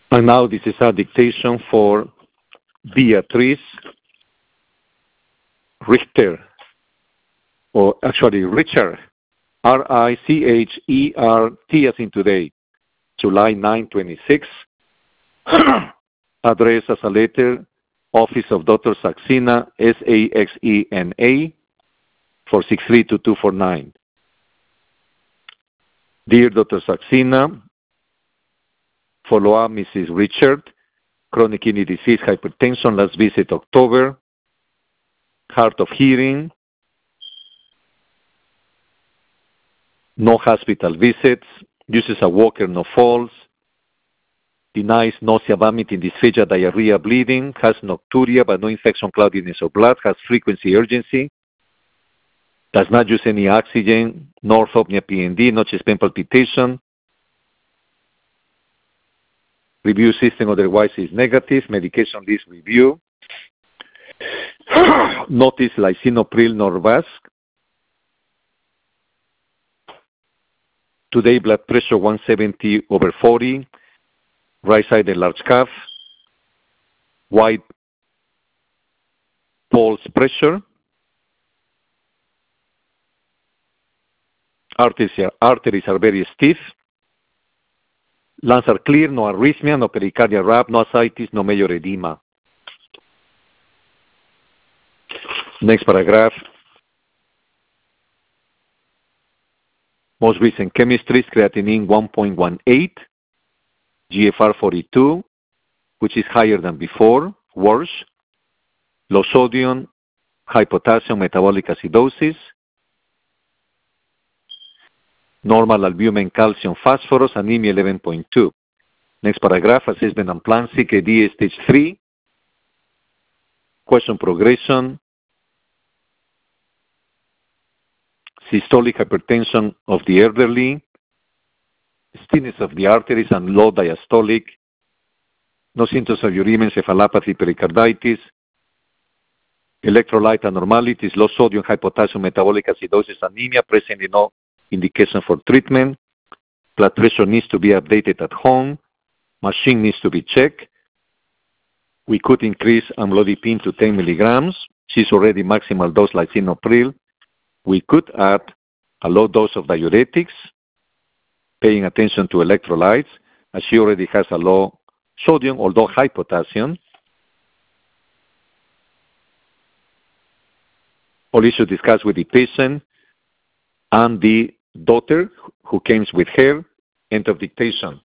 And now this is a dictation for Beatriz Richter, or actually Richard, R-I-C-H-E-R-T as in today, July 9, 26. Address as a letter, Office of Dr. Saxena, S-A-X-E-N-A, 4632249. Dear Dr. Saxena, follow up Mrs. Richard, chronic kidney disease, hypertension, last visit October, hard of hearing, no hospital visits, uses a walker, no falls, denies nausea, vomiting, dysphagia, diarrhea, bleeding, has nocturia but no infection, cloudiness of blood, has frequency, urgency, does not use any oxygen, no orthopnea, PND, no chest pain, palpitation. Review system otherwise is negative. Medication list review. Notice lisinopril, Norvasc. Today blood pressure 170/40. Right sided large cough. Wide pulse pressure. Arteries are very stiff. Lungs are clear, no arrhythmia, no pericardial rap, no ascites, no major edema. Next paragraph. Most recent chemistries, creatinine 1.18, GFR 42, which is higher than before, worse. Low sodium, high potassium, metabolic acidosis. Normal albumin, calcium, phosphorus, anemia 11.2. Next paragraph, assessment and plan, CKD stage 3. Question progression. Systolic hypertension of the elderly. Stiffness of the arteries and low diastolic. No symptoms of uremia, encephalopathy, pericarditis. Electrolyte abnormalities, low sodium, high potassium, metabolic acidosis, anemia, presently no indication for treatment. Blood pressure needs to be updated at home. Machine needs to be checked. We could increase amlodipine to 10 milligrams. She's already maximal dose lisinopril. We could add a low dose of diuretics, paying attention to electrolytes, as she already has a low sodium, although high potassium. All issues discussed with the patient and the daughter who came with her. End of dictation.